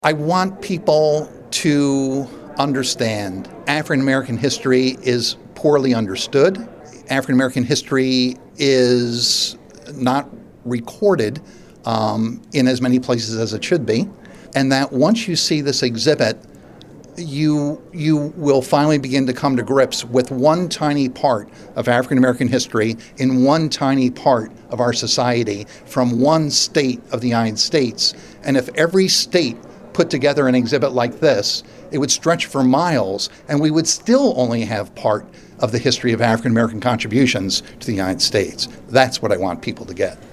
I want people to understand African American history is poorly understood. African American history is not recorded in as many places as it should be. And that once you see this exhibit, you will finally begin to come to grips with one tiny part of African American history in one tiny part of our society from one state of the United States. And if every state put together an exhibit like this, it would stretch for miles, and we would still only have part of the history of African American contributions to the United States. That's what I want people to get.